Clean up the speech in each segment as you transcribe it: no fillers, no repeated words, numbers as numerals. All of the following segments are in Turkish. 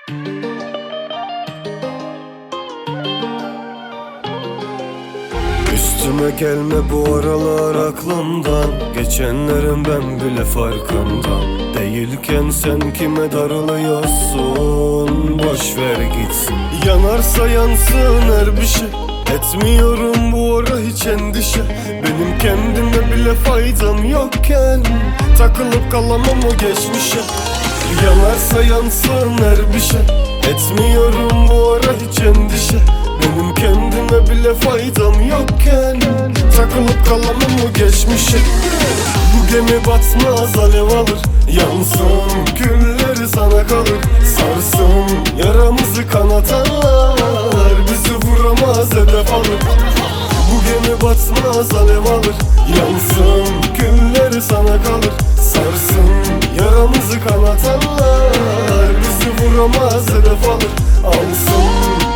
Üstüme gelme bu aralar aklımdan, geçenlerin ben bile farkında değilken sen kime darılıyorsun? Boş ver gitsin. Yanarsa yansın her bir şey, etmiyorum bu ara hiç endişe. Benim kendime bile faydam yokken takılıp kalamam o geçmişe. Yanarsa yansın her bir şey, etmiyorum bu ara hiç endişe. Benim kendime bile faydam yokken takılıp kalamam o geçmişe. Bu gemi batmaz, alev alır, yansın külleri sana kalır. Sarsın yaramızı kanatanlar, bizi vuramaz hedef alır. Bu gemi batmaz, alev alır, yansın külleri sana kalır. Sarsın yaramızı kanatanlar, bizi vuramaz hedef alır. Alsın.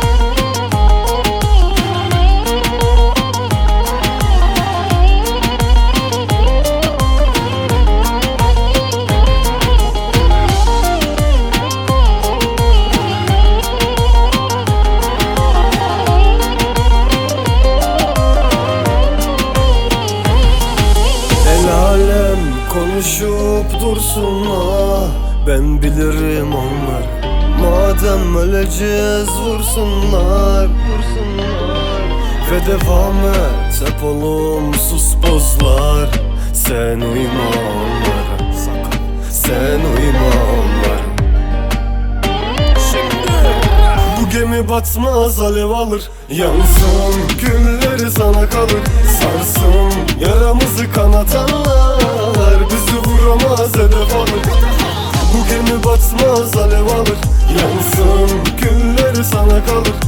Konuşup dursunlar, ben bilirim onlar. Madem öleceğiz vursunlar, ve devam et hep olumsuz pozlar. Sen uyma onlara, sakın sen uyma onlara. Bu gemi batmaz, alev alır, yansın külleri sana kalır. Sarsın yaramızı kanatanlar, bizi vuramaz hedef alır. Bu gemi batmaz, alev alır, yansın külleri sana kalır.